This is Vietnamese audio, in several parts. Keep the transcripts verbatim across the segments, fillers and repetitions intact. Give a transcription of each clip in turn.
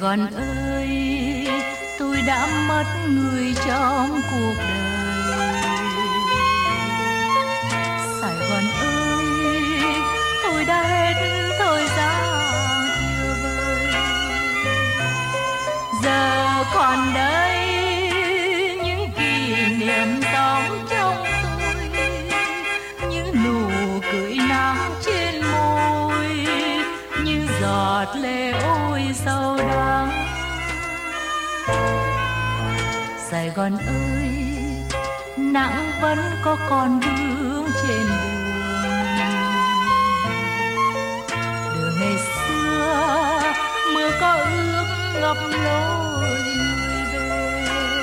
Gòn ơi, tôi đã mất người trong cuộc đời. Sài Gòn ơi, tôi đã hết thời gian yêu vời. Giờ còn đây những kỷ niệm sống trong tôi, những nụ cười nắng trên môi, những giọt lệ ôi sâu đắng. Sài Gòn ơi, nắng vẫn có còn vương trên đường. Đường ngày xưa mưa có ướt ngập lối người về.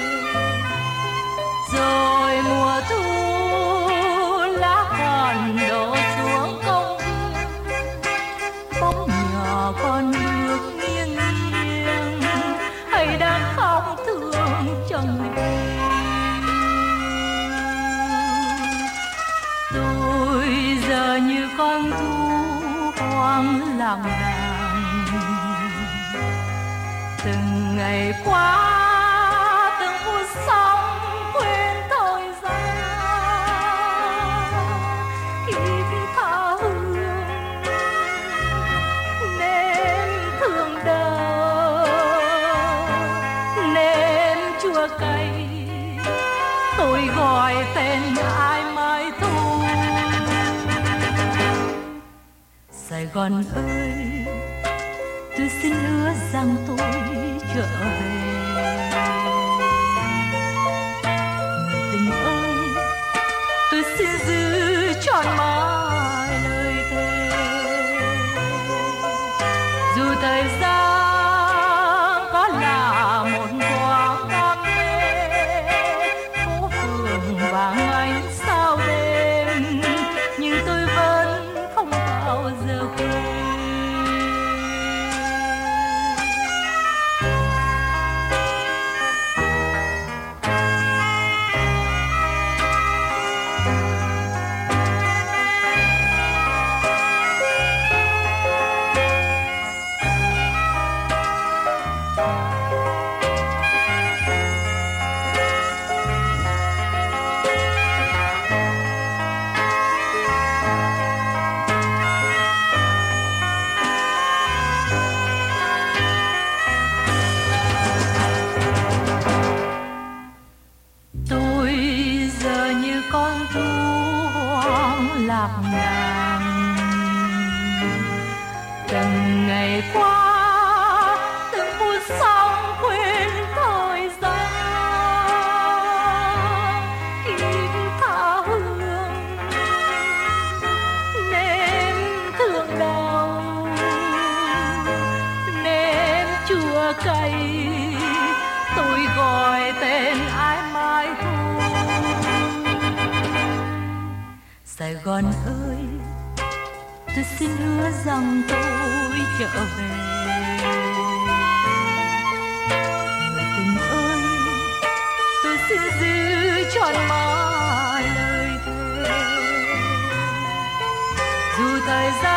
Rồi mùa thu lá còn đổ xuống công viên, bóng nhỏ con bước nghiêng nghiêng, hay đang khóc thương cho người đi. Tôi giờ như con thú hoang lặng đàng, từng ngày qua từng phút sống quên thời gian. Khi tha hương nếm thương đau, nếm chua cay, tôi gọi tên ai mai thu. Sài Gòn ơi, tôi xin hứa rằng tôi trở về. Người tình ơi, tôi xin giữ trọn mãi lời thề. Dù thời gian có là một quãng đam mê, phố phường vàng ánh sao đêm, nhưng tôi vẫn không bao giờ quên. Con thú hoang lạc đàn, từng ngày qua từng phút sống quên thời gian. Khi tha hương nếm thương đau, nếm chua cay, tôi gọi tên ai mai thu. Sài Gòn ơi, tôi xin hứa rằng tôi trở về. Người tình ơi, tôi xin giữ trọn mãi lời thề. Dù thời gian